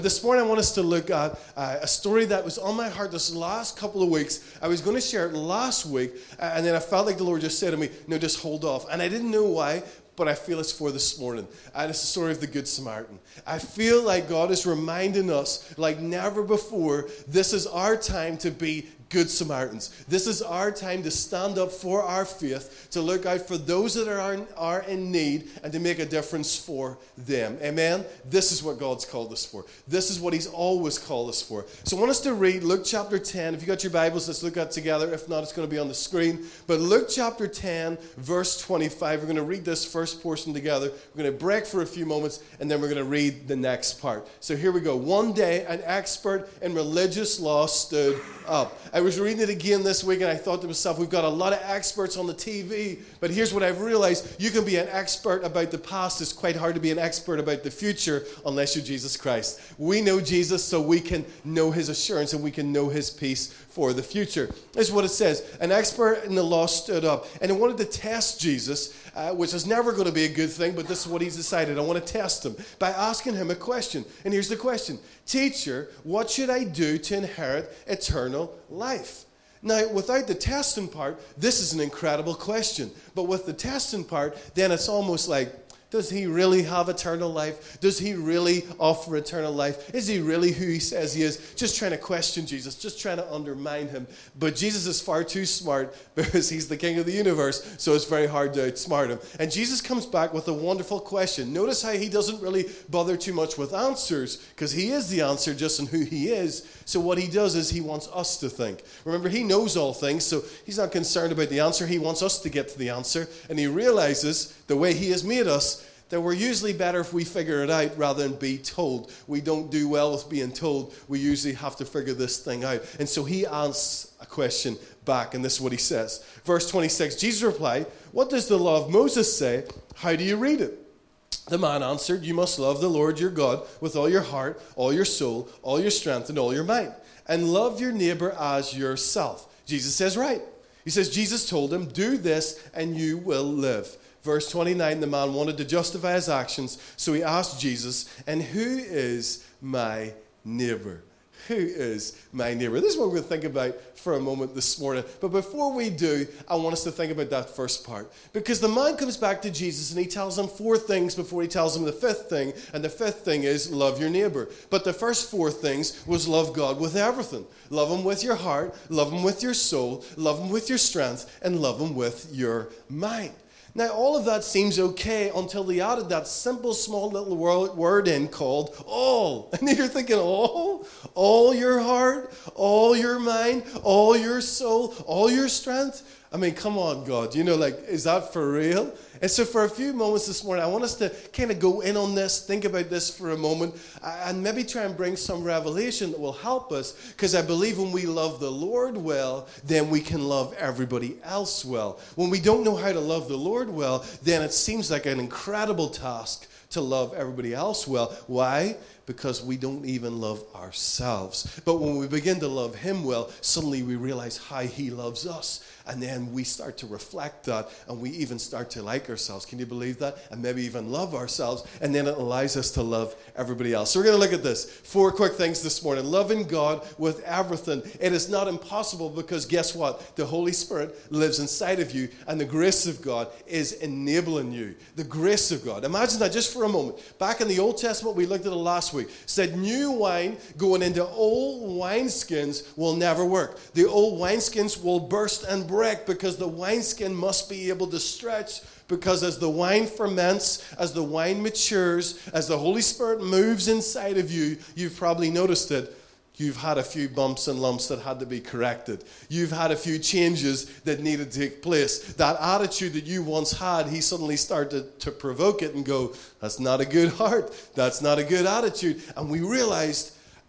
This morning I want us to look at a story that was on my heart this last couple of weeks. I was going to share it last week, and then I felt like the Lord just said to me, no, just hold off. And I didn't know why, but I feel it's for this morning. And it's the story of the Good Samaritan. I feel like God is reminding us, like never before, this is our time to be Good Samaritans. This is our time to stand up for our faith, to look out for those that are in need, and to make a difference for them. Amen? This is what God's called us for. This is what He's always called us for. So I want us to read Luke chapter 10. If you got your Bibles, let's look at it together. If not, it's going to be on the screen. But Luke chapter 10, verse 25. We're going to read this first portion together. We're going to break for a few moments, and then we're going to read the next part. So here we go. One day, an expert in religious law stood up. I was reading it again this week, and I thought to myself, we've got a lot of experts on the TV, but here's what I've realized. You can be an expert about the past. It's quite hard to be an expert about the future unless you're Jesus Christ. We know Jesus, so we can know His assurance, and we can know His peace for the future. This is what it says. An expert in the law stood up, and he wanted to test Jesus, which is never going to be a good thing, but this is what he's decided. I want to test him by asking him a question. And here's the question. Teacher, what should I do to inherit eternal life? Now, without the testing part, this is an incredible question. But with the testing part, then it's almost like, does He really have eternal life? Does He really offer eternal life? Is He really who He says He is? Just trying to question Jesus, just trying to undermine Him. But Jesus is far too smart because He's the King of the universe, so it's very hard to outsmart Him. And Jesus comes back with a wonderful question. Notice how He doesn't really bother too much with answers because He is the answer just in who He is. So what He does is He wants us to think. Remember, He knows all things, so He's not concerned about the answer. He wants us to get to the answer. And He realizes the way He has made us, that we're usually better if we figure it out rather than be told. We don't do well with being told. We usually have to figure this thing out. And so He asks a question back, and this is what He says. Verse 26, Jesus replied, "What does the law of Moses say? How do you read it?" The man answered, "You must love the Lord your God with all your heart, all your soul, all your strength, and all your mind, and love your neighbor as yourself." Jesus says, right. He says, Jesus told him, "Do this and you will live." Verse 29, the man wanted to justify his actions, so he asked Jesus, "And who is my neighbor?" Who is my neighbor? This is what we're going to think about for a moment this morning. But before we do, I want us to think about that first part. Because the man comes back to Jesus and he tells him 4 things before he tells him the 5th thing. And the 5th thing is love your neighbor. But the first 4 things was love God with everything. Love Him with your heart, love Him with your soul, love Him with your strength, and love Him with your mind. Now, all of that seems okay until they added that simple, small little word in called all. And you're thinking, all? All your heart, all your mind, all your soul, all your strength? I mean, come on, God. Is that for real? And so for a few moments this morning, I want us to kind of go in on this, think about this for a moment, and maybe try and bring some revelation that will help us, because I believe when we love the Lord well, then we can love everybody else well. When we don't know how to love the Lord well, then it seems like an incredible task to love everybody else well. Why? Because we don't even love ourselves. But when we begin to love Him well, suddenly we realize how He loves us. And then we start to reflect that, and we even start to like ourselves. Can you believe that? And maybe even love ourselves. And then it allows us to love everybody else. So we're going to look at this. 4 quick things this morning. Loving God with everything. It is not impossible because guess what? The Holy Spirit lives inside of you, and the grace of God is enabling you. The grace of God. Imagine that just for a moment. Back in the Old Testament, we looked at it last week. It said new wine going into old wineskins will never work. The old wineskins will burst and break because the wineskin must be able to stretch, because as the wine ferments, as the wine matures, as the Holy Spirit moves inside of you, you've probably noticed it. You've had a few bumps and lumps that had to be corrected. You've had a few changes that needed to take place. That attitude that you once had, He suddenly started to provoke it and go, that's not a good heart. That's not a good attitude. And we realized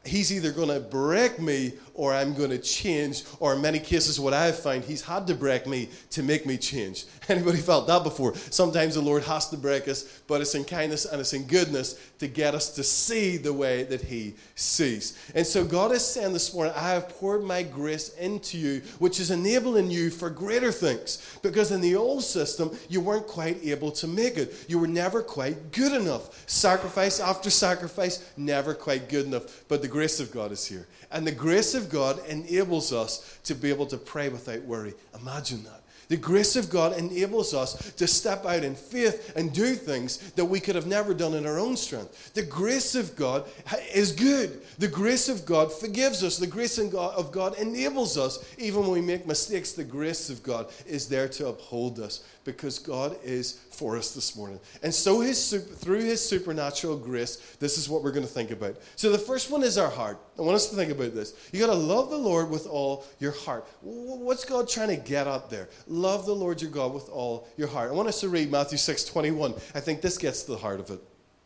he's either going to break me or I'm going to change. Or in many cases, what I've found, he's had to break me to make me change. Anybody felt that before? Sometimes the Lord has to break us, but it's in kindness and it's in goodness to get us to see the way that he sees. And so God is saying this morning, I have poured my grace into you, which is enabling you for greater things. Because in the old system, you weren't quite able to make it. You were never quite good enough. Sacrifice after sacrifice, never quite good enough. But the grace of God is here. And the grace of God enables us to be able to pray without worry. Imagine that. The grace of God enables us to step out in faith and do things that we could have never done in our own strength. The grace of God is good. The grace of God forgives us. The grace of God enables us. Even when we make mistakes, the grace of God is there to uphold us because God is for us this morning. And so through his supernatural grace, this is what we're going to think about. So the first one is our heart. I want us to think about this. You got to love the Lord with all your heart. What's God trying to get at there? Love the Lord your God with all your heart. I want us to read Matthew 6:21. I think this gets to the heart of it.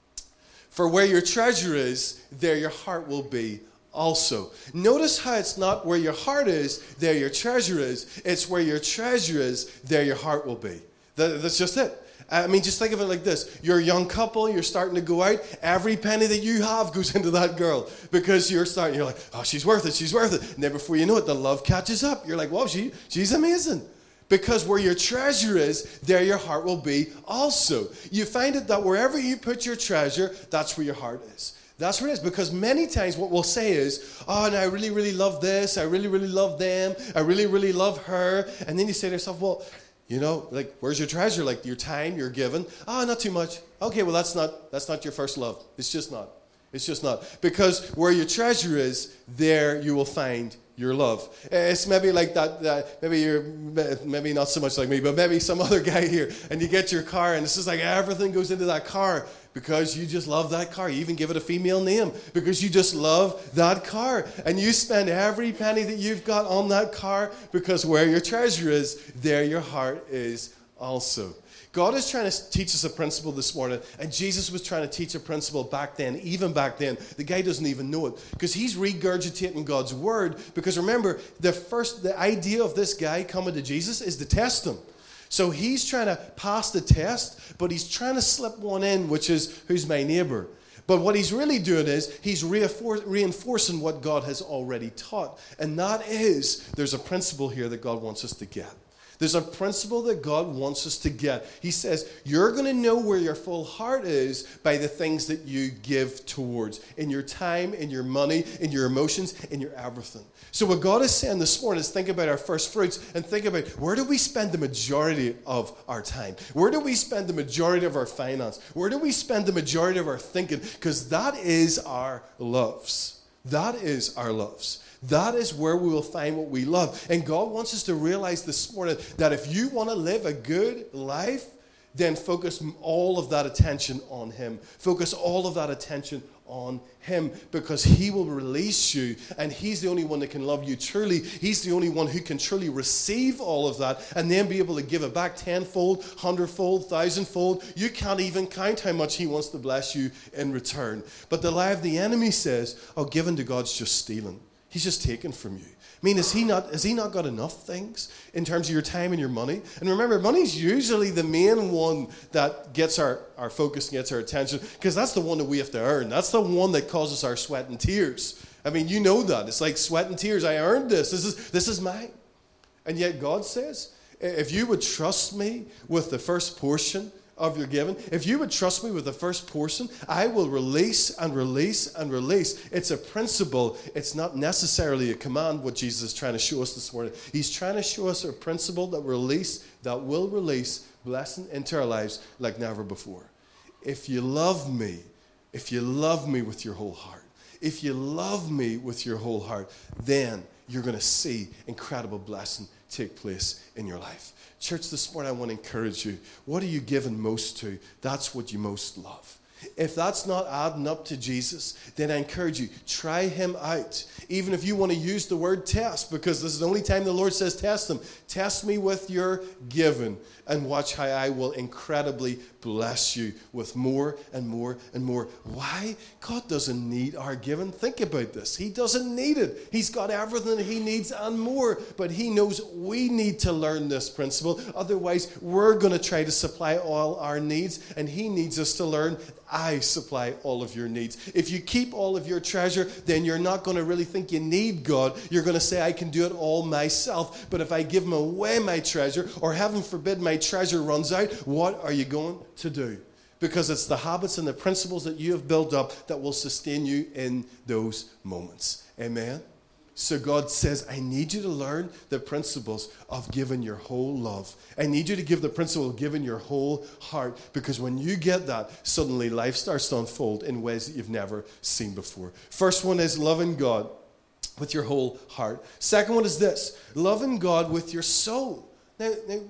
For where your treasure is, there your heart will be also. Notice how it's not where your heart is, there your treasure is. It's where your treasure is, there your heart will be. That's just it. I mean, just think of it like this. You're a young couple, you're starting to go out. Every penny that you have goes into that girl because you're like, oh, she's worth it, she's worth it. And then before you know it, the love catches up. You're like, whoa, she's amazing. Because where your treasure is, there your heart will be also. You find it that wherever you put your treasure, that's where your heart is. That's where it is. Because many times what we'll say is, oh, no, I really, really love this. I really, really love them. I really, really love her. And then you say to yourself, well, you know, like, where's your treasure? Like your time you're given? Oh, not too much. Okay, well, that's not your first love. It's just not. It's just not. Because where your treasure is, there you will find your love. It's maybe like that maybe not so much like me, but maybe some other guy here, and you get your car, and it's just like everything goes into that car because you just love that car. You even give it a female name because you just love that car. And you spend every penny that you've got on that car because where your treasure is, there your heart is also. God is trying to teach us a principle this morning, and Jesus was trying to teach a principle back then, even back then. The guy doesn't even know it because he's regurgitating God's word. Because remember, the idea of this guy coming to Jesus is to test him. So he's trying to pass the test, but he's trying to slip one in, which is, who's my neighbor? But what he's really doing is he's reinforcing what God has already taught. And that is, there's a principle here that God wants us to get. There's a principle that God wants us to get. He says, you're going to know where your full heart is by the things that you give towards. In your time, in your money, in your emotions, in your everything. So what God is saying this morning is think about our first fruits and think about where do we spend the majority of our time? Where do we spend the majority of our finance? Where do we spend the majority of our thinking? Because that is our loves. That is our loves. That is where we will find what we love. And God wants us to realize this morning that if you want to live a good life, then focus all of that attention on him. Focus all of that attention on him because he will release you, and he's the only one that can love you truly. He's the only one who can truly receive all of that and then be able to give it back tenfold, hundredfold, thousandfold. You can't even count how much he wants to bless you in return. But the lie of the enemy says, oh, giving to God's just stealing. He's just taken from you. I mean, has he not got enough things in terms of your time and your money? And remember, money's usually the main one that gets our focus, gets our attention, because that's the one that we have to earn. That's the one that causes our sweat and tears. I mean, you know that. It's like sweat and tears. I earned this. This is mine. And yet God says, if you would trust me with the first portion of your giving, if you would trust me with the first portion, I will release and release and release. It's a principle. It's not necessarily a command, what Jesus is trying to show us this morning. He's trying to show us a principle that will release blessing into our lives like never before. If you love me with your whole heart, if you love me with your whole heart, then you're going to see incredible blessing take place in your life. Church, this morning I want to encourage you. What are you given most to? That's what you most love. If that's not adding up to Jesus, then I encourage you, try him out. Even if you want to use the word test, because this is the only time the Lord says test them. Test me with your giving and watch how I will incredibly bless you with more and more and more. Why? God doesn't need our giving. Think about this. He doesn't need it. He's got everything he needs and more. But he knows we need to learn this principle. Otherwise, we're going to try to supply all our needs. And he needs us to learn, I supply all of your needs. If you keep all of your treasure, then you're not going to really think you need God. You're going to say, I can do it all myself. But if I give him away my treasure, or heaven forbid my treasure runs out, what are you going to do? Because it's the habits and the principles that you have built up that will sustain you in those moments. Amen? So God says, I need you to learn the principles of giving your whole love. I need you to give the principle of giving your whole heart. Because when you get that, suddenly life starts to unfold in ways that you've never seen before. First one is loving God with your whole heart. Second one is this, loving God with your soul. Now,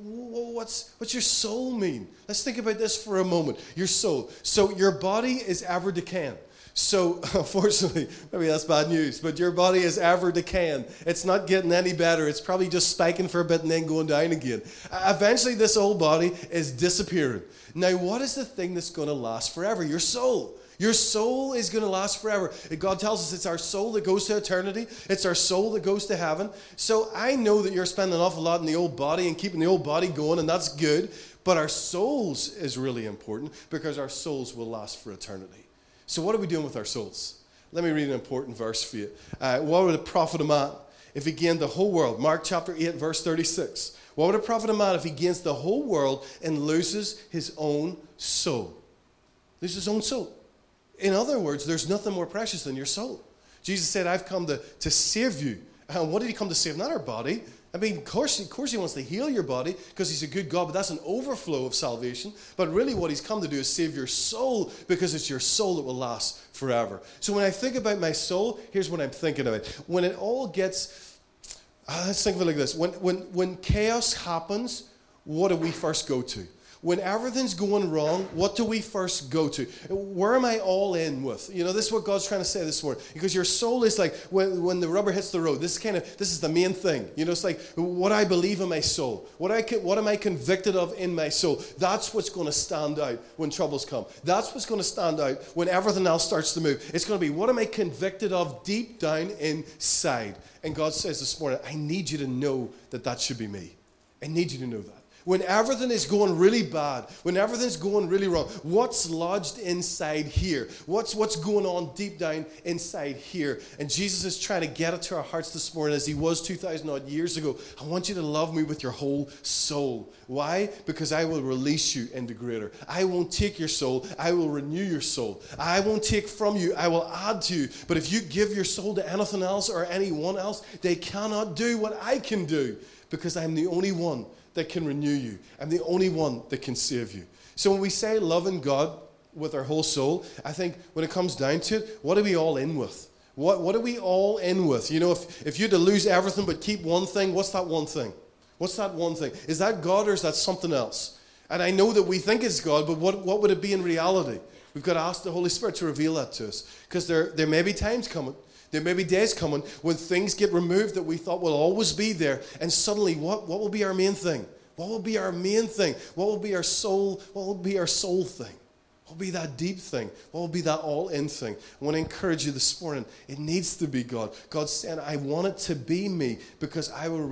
what's your soul mean? Let's think about this for a moment. Your soul. So your body is ever decaying. So, unfortunately, maybe that's bad news, but your body is ever decaying. It's not getting any better. It's probably just spiking for a bit and then going down again. Eventually, this old body is disappearing. Now, what is the thing that's going to last forever? Your soul. Your soul is going to last forever. God tells us it's our soul that goes to eternity. It's our soul that goes to heaven. So I know that you're spending an awful lot in the old body and keeping the old body going, and that's good. But our souls is really important because our souls will last for eternity. So what are we doing with our souls? Let me read an important verse for you. What would it profit a man if he gained the whole world? Mark chapter 8, verse 36. What would it profit a man if he gains the whole world and loses his own soul? Loses his own soul. In other words, there's nothing more precious than your soul. Jesus said, I've come to save you. And what did he come to save? Not our body. I mean, of course he wants to heal your body because he's a good God, but that's an overflow of salvation. But really what he's come to do is save your soul because it's your soul that will last forever. So when I think about my soul, here's what I'm thinking about. When it all gets, let's think of it like this. When chaos happens, what do we first go to? When everything's going wrong, what do we first go to? Where am I all in with? You know, this is what God's trying to say this morning. Because your soul is like when the rubber hits the road. This is the main thing. You know, it's like what I believe in my soul. What am I convicted of in my soul? That's what's going to stand out when troubles come. That's what's going to stand out when everything else starts to move. It's going to be what am I convicted of deep down inside? And God says this morning, I need you to know that should be me. I need you to know that. When everything is going really bad, when everything's going really wrong, what's lodged inside here? What's going on deep down inside here? And Jesus is trying to get it to our hearts this morning as he was 2,000 odd years ago. I want you to love me with your whole soul. Why? Because I will release you into greater. I won't take your soul. I will renew your soul. I won't take from you. I will add to you. But if you give your soul to anything else or anyone else, they cannot do what I can do because I'm the only one that can renew you. I'm the only one that can save you. So when we say loving God with our whole soul, I think when it comes down to it, what are we all in with? What are we all in with? You know, if you had to lose everything but keep one thing, what's that one thing? What's that one thing? Is that God or is that something else? And I know that we think it's God, but what would it be in reality? We've got to ask the Holy Spirit to reveal that to us. Because there may be times coming, there may be days coming when things get removed that we thought will always be there. And suddenly, what will be our main thing? What will be our main thing? What will be our soul? What will be our soul thing? What will be that deep thing? What will be that all-in thing? I want to encourage you this morning. It needs to be God. God's saying, I want it to be me because I will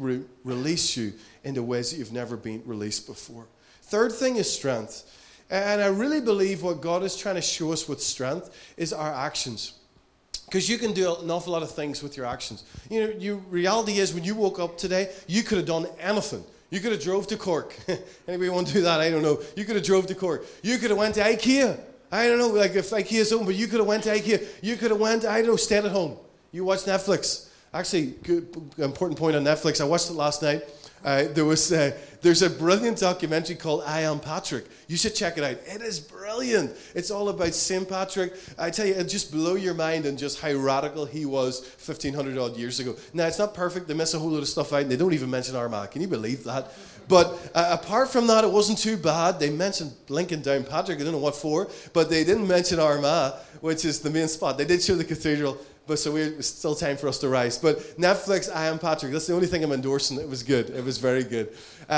release you into ways that you've never been released before. Third thing is strength. And I really believe what God is trying to show us with strength is our actions. Because you can do an awful lot of things with your actions. You know, reality is when you woke up today, you could have done anything. You could have drove to Cork. Anybody want to do that? I don't know. You could have drove to Cork. You could have went to IKEA. I don't know, like if IKEA's open, but you could have went to IKEA. You could have went, I don't know, stayed at home. You watch Netflix. Actually, good, important point on Netflix. I watched it last night. There's a brilliant documentary called I Am Patrick. You should check it out. It is brilliant. It's all about St. Patrick. I tell you, it just blow your mind and just how radical he was 1,500 odd years ago. Now, it's not perfect. They miss a whole load of stuff out, and they don't even mention Armagh. Can you believe that? But apart from that, it wasn't too bad. They mentioned Lincoln Down Patrick. I don't know what for, but they didn't mention Armagh, which is the main spot. They did show the cathedral. But so it's still time for us to rise. But Netflix, I Am Patrick. That's the only thing I'm endorsing. It was good. It was very good.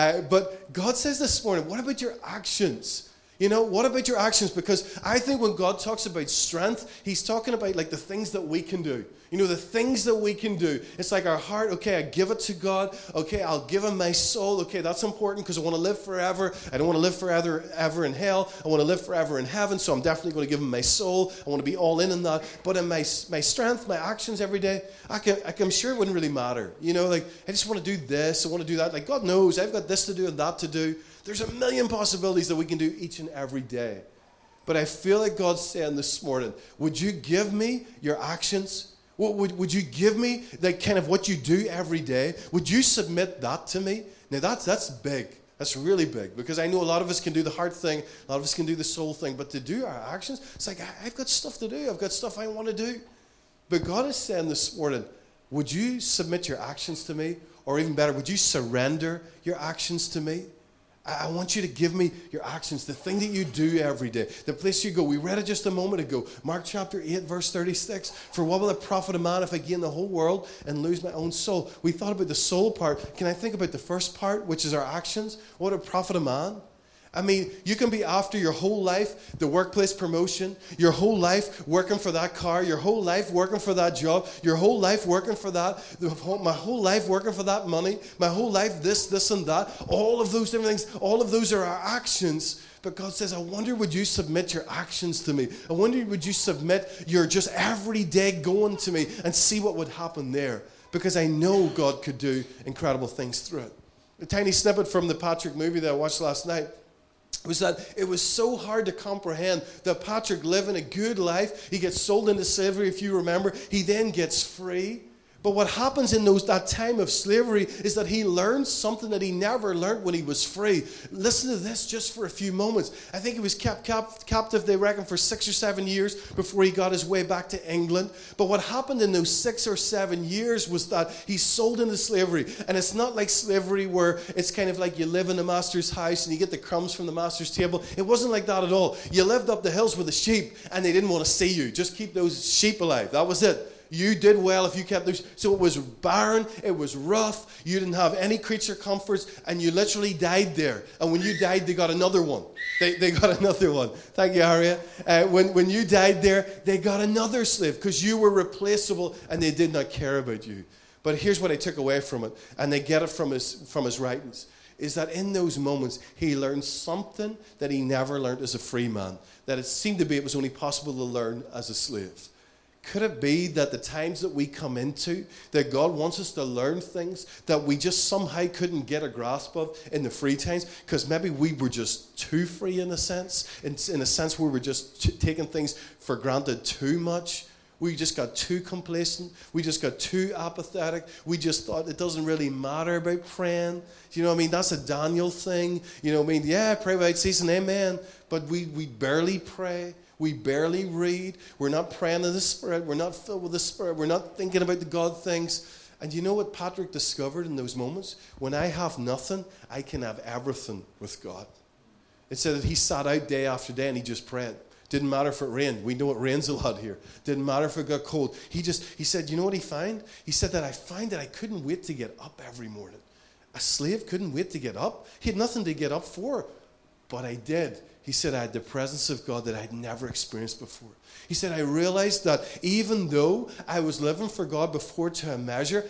But God says this morning, what about your actions? You know, what about your actions? Because I think when God talks about strength, he's talking about like the things that we can do. You know, the things that we can do. It's like our heart, okay, I give it to God. Okay, I'll give him my soul. Okay, that's important because I want to live forever. I don't want to live forever ever in hell. I want to live forever in heaven, so I'm definitely going to give him my soul. I want to be all in that. But in my strength, my actions every day, I'm sure it wouldn't really matter. You know, like, I just want to do this. I want to do that. Like, God knows I've got this to do and that to do. There's a million possibilities that we can do each and every day. But I feel like God's saying this morning, would you give me your actions? Would you give me like kind of what you do every day? Would you submit that to me? Now that's big. That's really big because I know a lot of us can do the heart thing. A lot of us can do the soul thing. But to do our actions, it's like I've got stuff to do. I've got stuff I want to do. But God is saying this morning, would you submit your actions to me? Or even better, would you surrender your actions to me? I want you to give me your actions, the thing that you do every day, the place you go. We read it just a moment ago. Mark chapter 8, verse 36. For what will it profit a man if I gain the whole world and lose my own soul? We thought about the soul part. Can I think about the first part, which is our actions? What will it profit a man? I mean, you can be after your whole life, the workplace promotion, your whole life working for that car, your whole life working for that job, your whole life working for that, my whole life working for that money, my whole life this and that, all of those different things, all of those are our actions. But God says, I wonder, would you submit your actions to me? I wonder, would you submit your just everyday going to me and see what would happen there? Because I know God could do incredible things through it. A tiny snippet from the Patrick movie that I watched last night was that it was so hard to comprehend that Patrick living a good life, he gets sold into slavery, if you remember, he then gets free. But what happens in that time of slavery is that he learns something that he never learned when he was free. Listen to this just for a few moments. I think he was kept captive, they reckon, for 6 or 7 years before he got his way back to England. But what happened in those 6 or 7 years was that he's sold into slavery. And it's not like slavery where it's kind of like you live in the master's house and you get the crumbs from the master's table. It wasn't like that at all. You lived up the hills with the sheep and they didn't want to see you. Just keep those sheep alive. That was it. You did well if you kept those. So it was barren, it was rough, you didn't have any creature comforts, and you literally died there. And when you died, they got another one. They got another one. Thank you, Harriet. When you died there, they got another slave because you were replaceable and they did not care about you. But here's what I took away from it, and they get it from his writings, is that in those moments, he learned something that he never learned as a free man, that it seemed to be it was only possible to learn as a slave. Could it be that the times that we come into, that God wants us to learn things that we just somehow couldn't get a grasp of in the free times? Because maybe we were just too free in a sense where we were just taking things for granted too much. We just got too complacent. We just got too apathetic. We just thought it doesn't really matter about praying. You know what I mean? That's a Daniel thing. You know what I mean? Yeah, pray without ceasing, amen. But we barely pray. We barely read. We're not praying in the Spirit. We're not filled with the Spirit. We're not thinking about the God things. And you know what Patrick discovered in those moments? When I have nothing, I can have everything with God. It said that he sat out day after day and he just prayed. Didn't matter if it rained. We know it rains a lot here. Didn't matter if it got cold. He said, you know what he found? He said that I find that I couldn't wait to get up every morning. A slave couldn't wait to get up. He had nothing to get up for, but I did. He said, I had the presence of God that I'd never experienced before. He said, I realized that even though I was living for God before to a measure,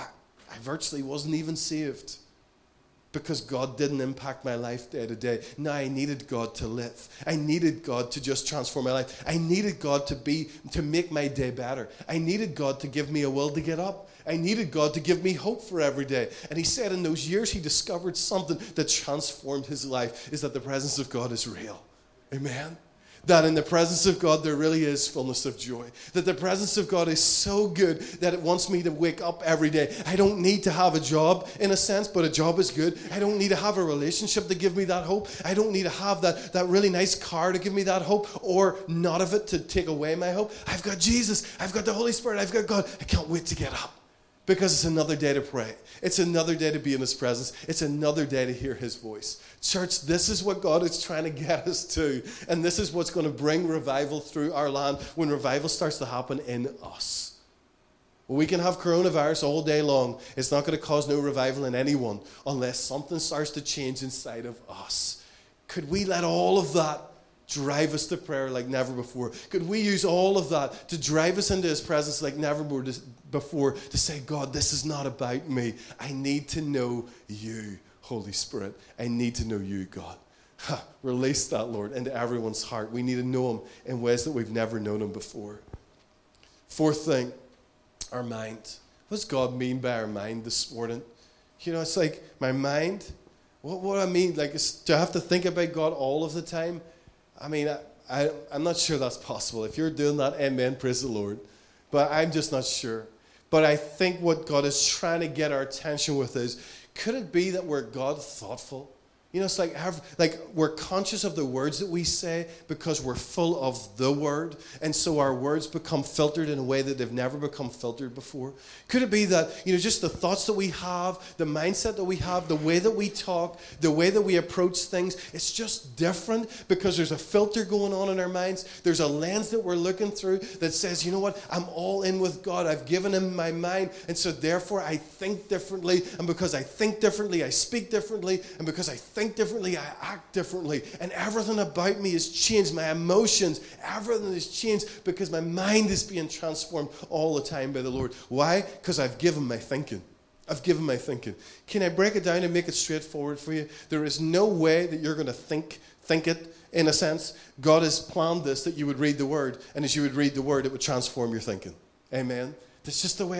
I virtually wasn't even saved because God didn't impact my life day to day. Now I needed God to live. I needed God to just transform my life. I needed God to make my day better. I needed God to give me a will to get up. I needed God to give me hope for every day. And he said in those years he discovered something that transformed his life, is that the presence of God is real. Amen? that in the presence of God there really is fullness of joy. That the presence of God is so good that it wants me to wake up every day. I don't need to have a job in a sense, but a job is good. I don't need to have a relationship to give me that hope. I don't need to have that really nice car to give me that hope, or not of it to take away my hope. I've got Jesus. I've got the Holy Spirit. I've got God. I can't wait to get up. Because it's another day to pray. It's another day to be in His presence. It's another day to hear His voice. Church, this is what God is trying to get us to. And this is what's going to bring revival through our land when revival starts to happen in us. We can have coronavirus all day long. It's not going to cause no revival in anyone unless something starts to change inside of us. Could we let all of that drive us to prayer like never before? Could we use all of that to drive us into His presence like never before, to say, God, this is not about me. I need to know You, Holy Spirit. I need to know You, God. Release that, Lord, into everyone's heart. We need to know Him in ways that we've never known Him before. Fourth thing, our mind. What does God mean by our mind this morning? You know, it's like my mind. What I mean, like, do I have to think about God all of the time? I mean, I'm not sure that's possible. If you're doing that, amen, praise the Lord. But I'm just not sure. But I think what God is trying to get our attention with is, could it be that we're God thoughtful? You know, it's like we're conscious of the words that we say because we're full of the Word. And so our words become filtered in a way that they've never become filtered before. Could it be that, you know, just the thoughts that we have, the mindset that we have, the way that we talk, the way that we approach things, it's just different because there's a filter going on in our minds. There's a lens that we're looking through that says, you know what, I'm all in with God. I've given Him my mind. And so therefore I think differently. And because I think differently, I speak differently. And because I think differently, I act differently, and everything about me has changed. My emotions, everything has changed because my mind is being transformed all the time by the Lord. Why? Because I've given my thinking. I've given my thinking. Can I break it down and make it straightforward for you? There is no way that you're going to think it, in a sense. God has planned this, that you would read the Word, and as you would read the Word, it would transform your thinking. Amen. That's just the way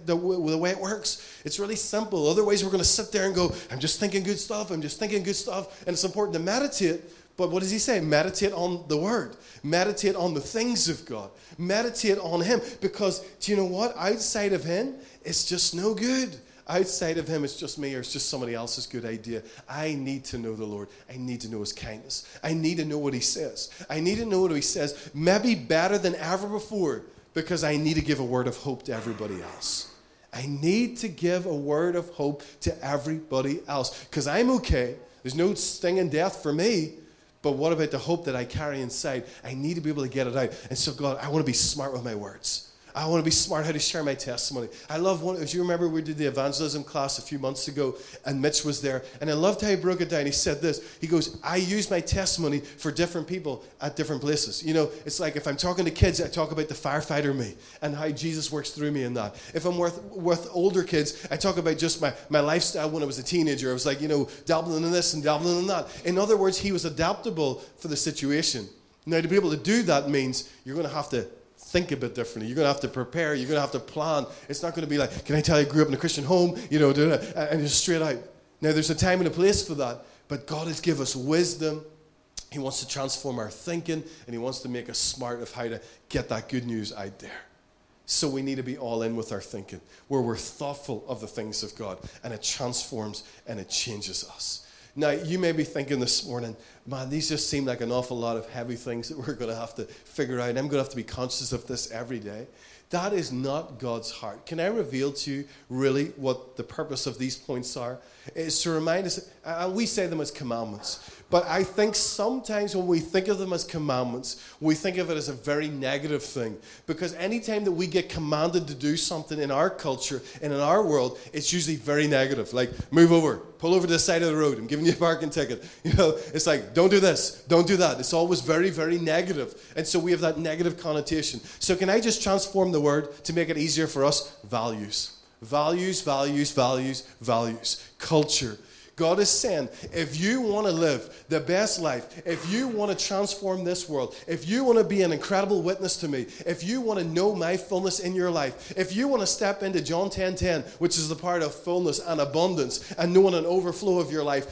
it works. It's really simple. Otherwise, we're going to sit there and go, I'm just thinking good stuff. I'm just thinking good stuff. And it's important to meditate. But what does He say? Meditate on the Word. Meditate on the things of God. Meditate on Him. Because, do you know what? Outside of Him, it's just no good. Outside of Him, it's just me or it's just somebody else's good idea. I need to know the Lord. I need to know His kindness. I need to know what He says. I need to know what He says, maybe better than ever before. Because I need to give a word of hope to everybody else. I need to give a word of hope to everybody else. Because I'm okay. There's no stinging death for me. But what about the hope that I carry inside? I need to be able to get it out. And so, God, I want to be smart with my words. I want to be smart how to share my testimony. I love one. If you remember, we did the evangelism class a few months ago, and Mitch was there. And I loved how he broke it down. He said this. He goes, I use my testimony for different people at different places. You know, it's like if I'm talking to kids, I talk about the firefighter me and how Jesus works through me in that. If I'm with older kids, I talk about just my lifestyle when I was a teenager. I was like, you know, dabbling in this and dabbling in that. In other words, he was adaptable for the situation. Now, to be able to do that means you're going to have to think a bit differently. You're going to have to prepare. You're going to have to plan. It's not going to be like, can I tell you I grew up in a Christian home? You know, and just straight out. Now, there's a time and a place for that, but God has given us wisdom. He wants to transform our thinking, and He wants to make us smart of how to get that good news out there. So we need to be all in with our thinking, where we're thoughtful of the things of God, and it transforms and it changes us. Now, you may be thinking this morning, man, these just seem like an awful lot of heavy things that we're going to have to figure out. I'm going to have to be conscious of this every day. That is not God's heart. Can I reveal to you really what the purpose of these points are? It's to remind us, and we say them as commandments, but I think sometimes when we think of them as commandments, we think of it as a very negative thing. Because anytime that we get commanded to do something in our culture and in our world, it's usually very negative. Like, move over, pull over to the side of the road, I'm giving you a parking ticket. You know, it's like, don't do this, don't do that. It's always very, very negative. And so we have that negative connotation. So can I just transform the word to make it easier for us? Values. Values, values, values, values. Culture. God is saying, if you want to live the best life, if you want to transform this world, if you want to be an incredible witness to me, if you want to know my fullness in your life, if you want to step into John 10:10, which is the part of fullness and abundance and knowing an overflow of your life,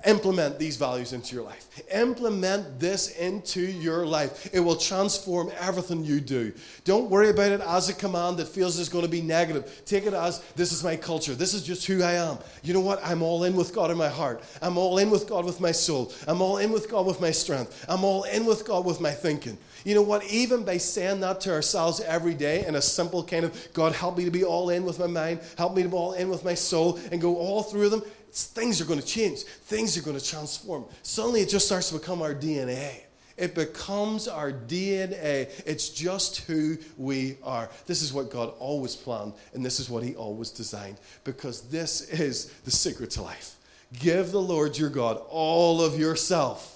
implement these values into your life. Implement this into your life. It will transform everything you do. Don't worry about it as a command that feels it's going to be negative. Take it as, this is my culture. This is just who I am. You know what? I'm all in with God in my heart. I'm all in with God with my soul. I'm all in with God with my strength. I'm all in with God with my thinking. You know what? Even by saying that to ourselves every day in a simple kind of, God, help me to be all in with my mind. Help me to be all in with my soul and go all through them. Things are going to change. Things are going to transform. Suddenly it just starts to become our DNA. It becomes our DNA. It's just who we are. This is what God always planned, and this is what he always designed, because this is the secret to life. Give the Lord your God all of yourself,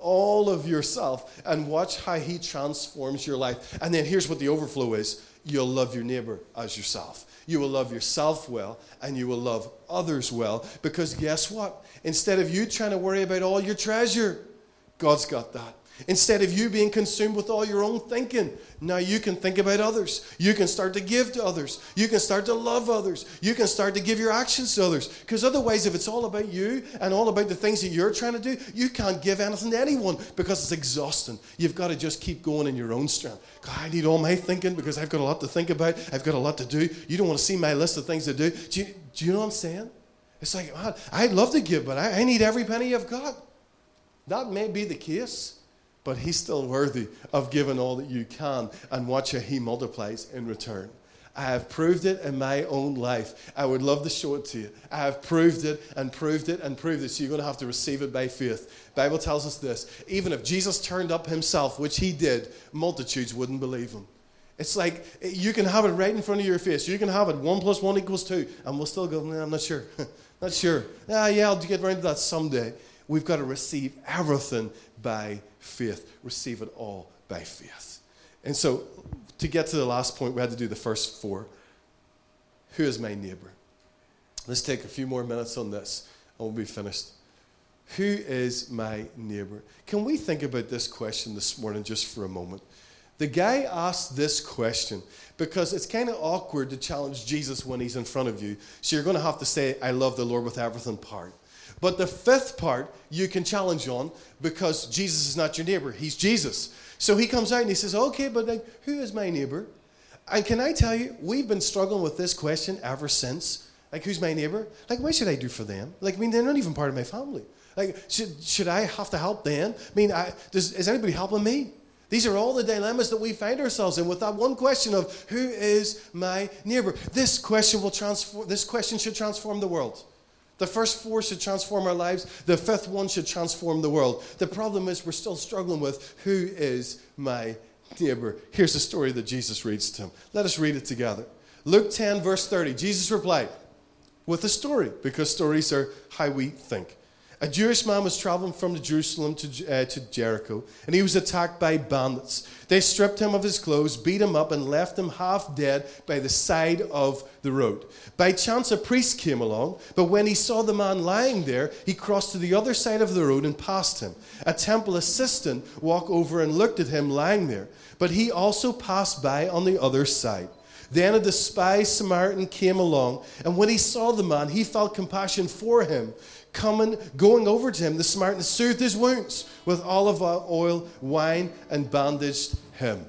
and watch how he transforms your life. And then here's what the overflow is. You'll love your neighbor as yourself. You will love yourself well, and you will love others well, because guess what? Instead of you trying to worry about all your treasure, God's got that. Instead of you being consumed with all your own thinking, now you can think about others. You can start to give to others. You can start to love others. You can start to give your actions to others. Because otherwise, if it's all about you and all about the things that you're trying to do, you can't give anything to anyone because it's exhausting. You've got to just keep going in your own strength. God, I need all my thinking because I've got a lot to think about. I've got a lot to do. You don't want to see my list of things to do. Do you know what I'm saying? It's like, man, I'd love to give, but I need every penny I've got. That may be the case. But he's still worthy of giving all that you can, and watch how he multiplies in return. I have proved it in my own life. I would love to show it to you. I have proved it and proved it and proved it. So you're going to have to receive it by faith. The Bible tells us this. Even if Jesus turned up himself, which he did, multitudes wouldn't believe him. It's like you can have it right in front of your face. You can have it 1 + 1 = 2. And we'll still go, I'm not sure. Not sure. Yeah, I'll get around to that someday. We've got to receive everything by faith. Receive it all by faith. And so, to get to the last point, we had to do the first 4. Who is my neighbor? Let's take a few more minutes on this, and we'll be finished. Who is my neighbor? Can we think about this question this morning just for a moment? The guy asked this question because it's kind of awkward to challenge Jesus when he's in front of you. So you're going to have to say, I love the Lord with everything part. But the 5th part you can challenge on because Jesus is not your neighbor. He's Jesus. So he comes out and he says, okay, but like, who is my neighbor? And can I tell you, we've been struggling with this question ever since. Like, who's my neighbor? Like, what should I do for them? Like, I mean, they're not even part of my family. Like, should I have to help them? I mean, is anybody helping me? These are all the dilemmas that we find ourselves in with that one question of who is my neighbor? This question should transform the world. The first 4 should transform our lives. The 5th one should transform the world. The problem is we're still struggling with who is my neighbor. Here's the story that Jesus reads to him. Let us read it together. Luke 10, verse 30. Jesus replied with a story, because stories are how we think. A Jewish man was traveling from Jerusalem to Jericho, and he was attacked by bandits. They stripped him of his clothes, beat him up, and left him half dead by the side of the road. By chance, a priest came along, but when he saw the man lying there, he crossed to the other side of the road and passed him. A temple assistant walked over and looked at him lying there, but he also passed by on the other side. Then a despised Samaritan came along, and when he saw the man, he felt compassion for him. Going over to him, the Samaritan soothed his wounds with olive oil, wine, and bandaged him.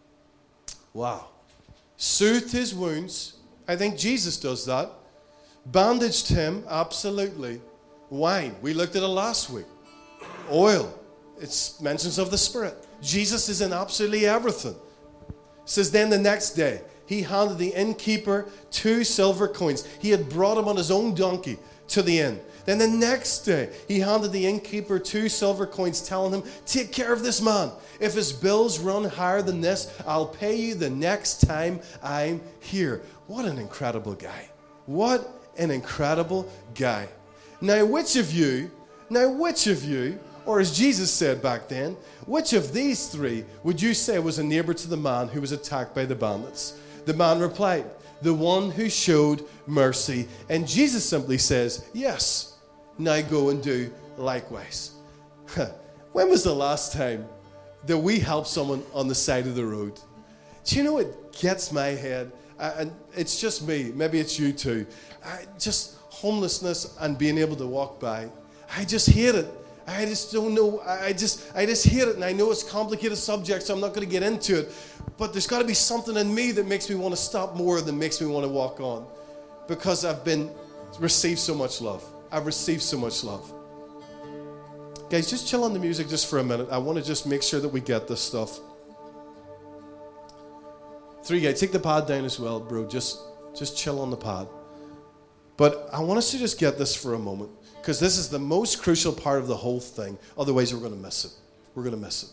Wow. Soothed his wounds. I think Jesus does that. Bandaged him, absolutely. Wine. We looked at it last week. Oil. It's mentions of the Spirit. Jesus is in absolutely everything. It says then the next day, he handed the innkeeper 2 silver coins. He had brought him on his own donkey to the inn. Then the next day, he handed the innkeeper 2 silver coins, telling him, take care of this man. If his bills run higher than this, I'll pay you the next time I'm here. What an incredible guy. What an incredible guy. Now, which of you, or as Jesus said back then, which of these 3 would you say was a neighbor to the man who was attacked by the bandits? The man replied, the one who showed mercy. And Jesus simply says, yes. Now go and do likewise. When was the last time that we helped someone on the side of the road? Do you know it gets my head? And it's just me. Maybe it's you too. Just homelessness and being able to walk by. I just hate it. I just don't know. I just hate it. And I know it's a complicated subject, so I'm not going to get into it. But there's got to be something in me that makes me want to stop more than makes me want to walk on. Because I've received so much love. I've received so much love. Guys, just chill on the music just for a minute. I want to just make sure that we get this stuff. 3 guys, take the pad down as well, bro. Just chill on the pad. But I want us to just get this for a moment, because this is the most crucial part of the whole thing. Otherwise, we're going to miss it. We're going to miss it.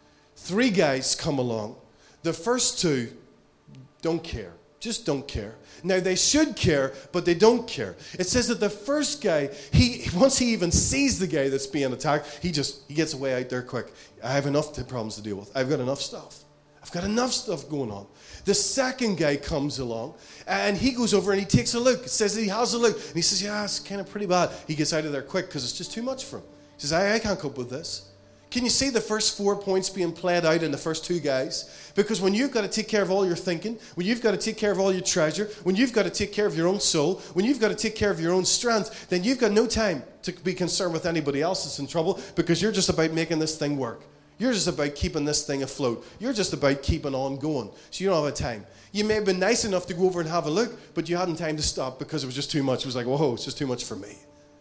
3 guys come along. The first 2 don't care. Just don't care. Now, they should care, but they don't care. It says that the first guy, once he even sees the guy that's being attacked, he gets away out there quick. I have enough problems to deal with. I've got enough stuff. I've got enough stuff going on. The second guy comes along, and he goes over and he takes a look. It says he has a look, and he says, yeah, it's kind of pretty bad. He gets out of there quick because it's just too much for him. He says, I can't cope with this. Can you see the first 4 points being played out in the first 2 guys? Because when you've got to take care of all your thinking, when you've got to take care of all your treasure, when you've got to take care of your own soul, when you've got to take care of your own strength, then you've got no time to be concerned with anybody else that's in trouble, because you're just about making this thing work. You're just about keeping this thing afloat. You're just about keeping on going. So you don't have a time. You may have been nice enough to go over and have a look, but you hadn't time to stop because it was just too much. It was like, whoa, it's just too much for me.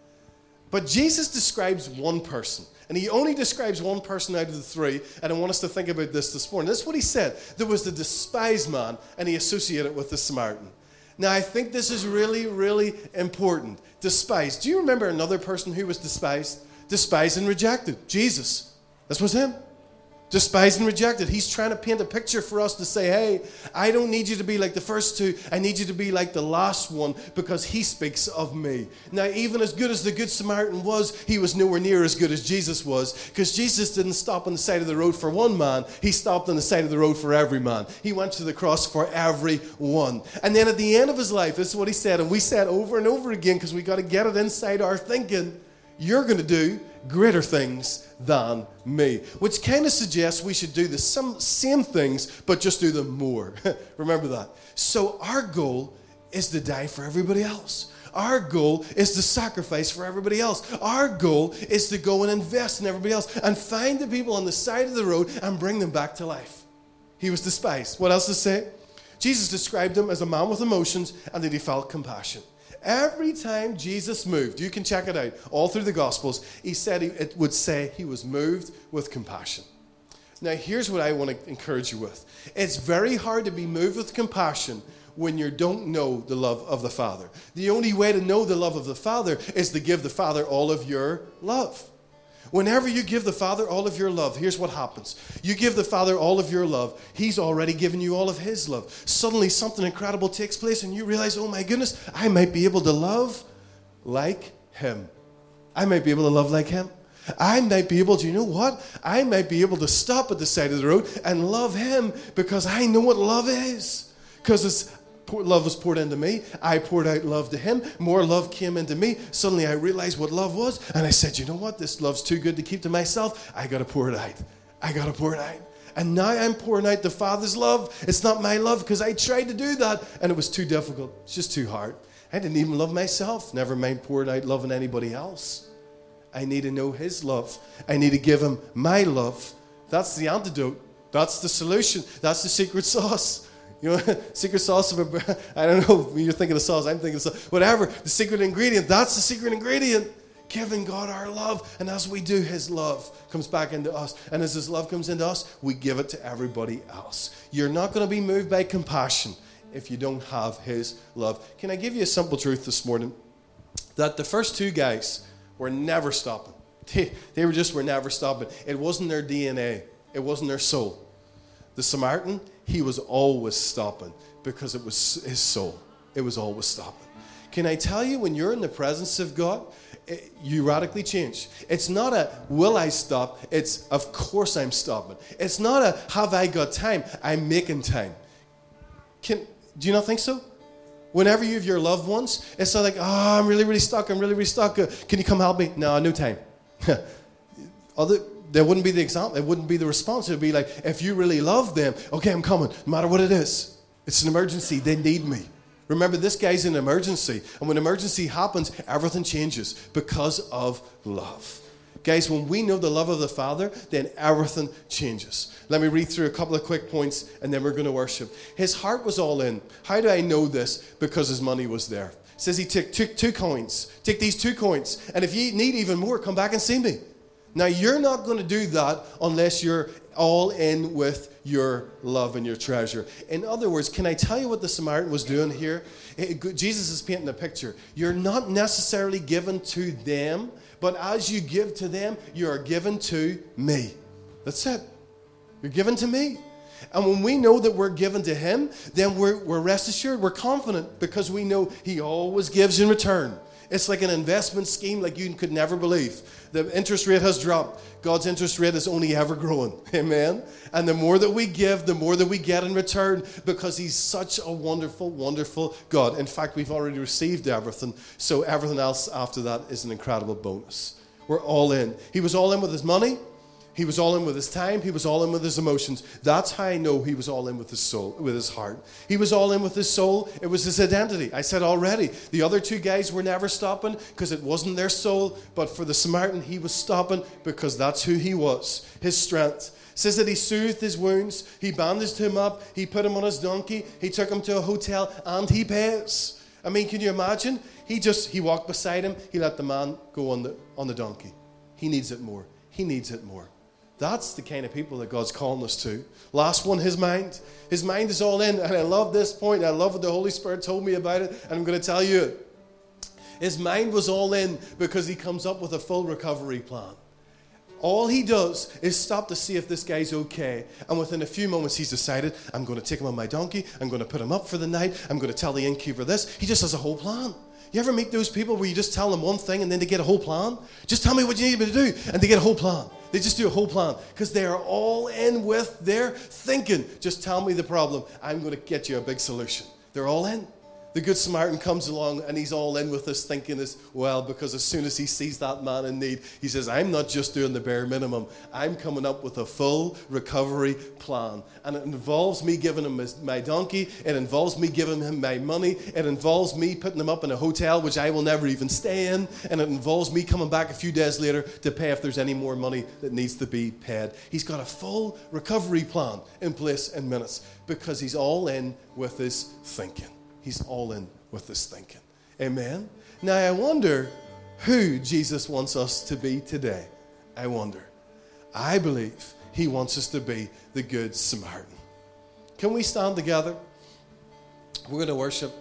But Jesus describes one person, and he only describes one person out of the 3, and I want us to think about this morning. This is what he said. There was the despised man, and he associated it with the Samaritan. Now, I think this is really, really important. Despised. Do you remember another person who was despised? Despised and rejected. Jesus. This was him. Despised and rejected. He's trying to paint a picture for us to say, hey, I don't need you to be like the first 2. I need you to be like the last one, because he speaks of me. Now, even as good as the Good Samaritan was, he was nowhere near as good as Jesus was, because Jesus didn't stop on the side of the road for one man. He stopped on the side of the road for every man. He went to the cross for everyone. And then at the end of his life, this is what he said, and we said over and over again, because we got to get it inside our thinking, you're going to do greater things than me. Which kind of suggests we should do the same things, but just do them more. Remember that. So our goal is to die for everybody else. Our goal is to sacrifice for everybody else. Our goal is to go and invest in everybody else and find the people on the side of the road and bring them back to life. He was despised. What else to say? Jesus described him as a man with emotions, and that he felt compassion. Every time Jesus moved, you can check it out, all through the Gospels, he said it would say he was moved with compassion. Now, here's what I want to encourage you with. It's very hard to be moved with compassion when you don't know the love of the Father. The only way to know the love of the Father is to give the Father all of your love. Whenever you give the Father all of your love, here's what happens. You give the Father all of your love. He's already given you all of his love. Suddenly something incredible takes place and you realize, oh my goodness, I might be able to love like him. I might be able to love like him. I might be able to, you know what? I might be able to stop at the side of the road and love him, because I know what love is. Because love was poured into me. I poured out love to him. More love came into me. Suddenly I realized what love was. And I said, you know what? This love's too good to keep to myself. I got to pour it out. I got to pour it out. And now I'm pouring out the Father's love. It's not my love, because I tried to do that and it was too difficult. It's just too hard. I didn't even love myself. Never mind pouring out loving anybody else. I need to know his love. I need to give him my love. That's the antidote. That's the solution. That's the secret sauce. You know, secret sauce of I don't know, when you're thinking of sauce, I'm thinking of sauce. Whatever, the secret ingredient, that's the secret ingredient. Giving God our love. And as we do, his love comes back into us. And as his love comes into us, we give it to everybody else. You're not going to be moved by compassion if you don't have his love. Can I give you a simple truth this morning? That the first 2 guys were never stopping. They were never stopping. It wasn't their DNA. It wasn't their soul. The Samaritan, he was always stopping, because it was his soul. It was always stopping. Can I tell you, when you're in the presence of God, you radically change. It's not a, will I stop? It's, of course I'm stopping. It's not a, have I got time? I'm making time. Do you not think so? Whenever you have your loved ones, it's not like, oh, I'm really, really stuck. I'm really, really stuck. Can you come help me? No time. That wouldn't be the example. It wouldn't be the response. It would be like, if you really love them, okay, I'm coming, no matter what it is. It's an emergency. They need me. Remember, this guy's in an emergency. And when emergency happens, everything changes because of love. Guys, when we know the love of the Father, then everything changes. Let me read through a couple of quick points, and then we're going to worship. His heart was all in. How do I know this? Because his money was there. It says he took 2 coins. Take these 2 coins, and if you need even more, come back and see me. Now, you're not going to do that unless you're all in with your love and your treasure. In other words, can I tell you what the Samaritan was doing here? Jesus is painting a picture. You're not necessarily given to them, but as you give to them, you are given to me. That's it. You're given to me. And when we know that we're given to him, then we're rest assured, we're confident, because we know he always gives in return. It's like an investment scheme like you could never believe. The interest rate has dropped. God's interest rate is only ever growing. Amen? And the more that we give, the more that we get in return, because he's such a wonderful, wonderful God. In fact, we've already received everything, so everything else after that is an incredible bonus. We're all in. He was all in with his money. He was all in with his time. He was all in with his emotions. That's how I know he was all in with his soul, with his heart. He was all in with his soul. It was his identity. I said already, the other 2 guys were never stopping because it wasn't their soul. But for the Samaritan, he was stopping because that's who he was, his strength. It says that he soothed his wounds. He bandaged him up. He put him on his donkey. He took him to a hotel, and he pays. I mean, can you imagine? He walked beside him. He let the man go on the donkey. He needs it more. He needs it more. That's the kind of people that God's calling us to. Last one, his mind. His mind is all in. And I love this point. I love what the Holy Spirit told me about it. And I'm going to tell you it. His mind was all in because he comes up with a full recovery plan. All he does is stop to see if this guy's okay. And within a few moments, he's decided, I'm going to take him on my donkey. I'm going to put him up for the night. I'm going to tell the innkeeper this. He just has a whole plan. You ever meet those people where you just tell them one thing and then they get a whole plan? Just tell me what you need me to do. And they get a whole plan. They just do a whole plan because they are all in with their thinking. Just tell me the problem. I'm going to get you a big solution. They're all in. The Good Samaritan comes along and he's all in with his thinking as well, because as soon as he sees that man in need, he says, I'm not just doing the bare minimum. I'm coming up with a full recovery plan. And it involves me giving him my donkey. It involves me giving him my money. It involves me putting him up in a hotel, which I will never even stay in. And it involves me coming back a few days later to pay if there's any more money that needs to be paid. He's got a full recovery plan in place in minutes because he's all in with his thinking. He's all in with this thinking. Amen? Now, I wonder who Jesus wants us to be today. I wonder. I believe he wants us to be the Good Samaritan. Can we stand together? We're going to worship.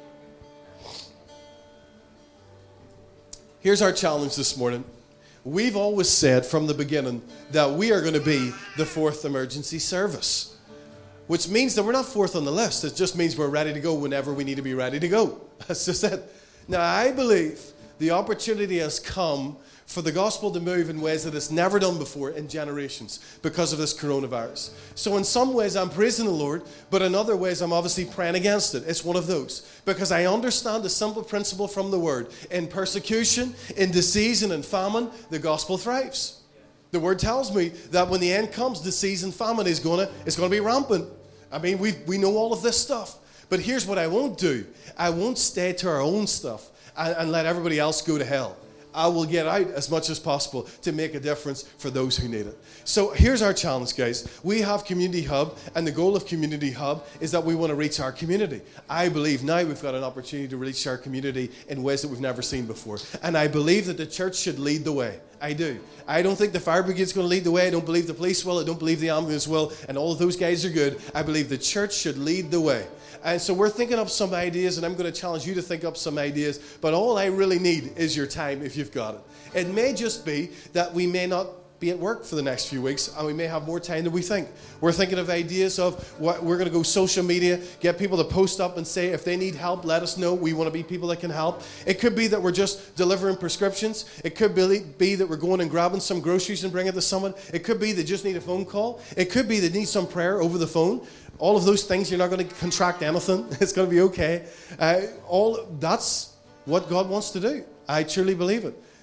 Here's our challenge this morning. We've always said from the beginning that we are going to be the 4th emergency service. Which means that we're not 4th on the list. It just means we're ready to go whenever we need to be ready to go. That's just it. Now, I believe the opportunity has come for the gospel to move in ways that it's never done before in generations because of this coronavirus. So in some ways, I'm praising the Lord, but in other ways, I'm obviously praying against it. It's one of those. Because I understand the simple principle from the Word. In persecution, in disease, and in famine, the gospel thrives. The Word tells me that when the end comes, disease and famine is going to be rampant. I mean, we know all of this stuff. But here's what I won't do. I won't stay to our own stuff and let everybody else go to hell. I will get out as much as possible to make a difference for those who need it. So here's our challenge, guys. We have Community Hub, and the goal of Community Hub is that we want to reach our community. I believe now we've got an opportunity to reach our community in ways that we've never seen before. And I believe that the church should lead the way. I do. I don't think the fire brigade's going to lead the way. I don't believe the police will. I don't believe the ambulance will. And all of those guys are good. I believe the church should lead the way. And so we're thinking up some ideas, and I'm going to challenge you to think up some ideas. But all I really need is your time if you've got it. It may just be that we may not be at work for the next few weeks, and we may have more time than we think. We're thinking of ideas of what we're going to go social media, get people to post up and say, if they need help, let us know. We want to be people that can help. It could be that we're just delivering prescriptions. It could be that we're going and grabbing some groceries and bringing it to someone. It could be they just need a phone call. It could be they need some prayer over the phone. All of those things, you're not going to contract anything. It's going to be okay. That's what God wants to do. I truly believe it.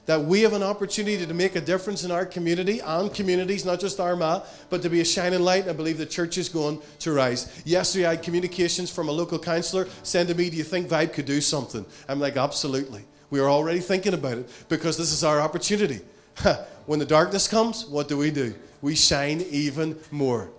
that we have an opportunity to make a difference in our community and communities, not just Armagh, but to be a shining light. I believe the church is going to rise. Yesterday, I had communications from a local councillor saying to me, do you think Vibe could do something? I'm like, absolutely. We are already thinking about it because this is our opportunity. When the darkness comes, what do? We shine even more.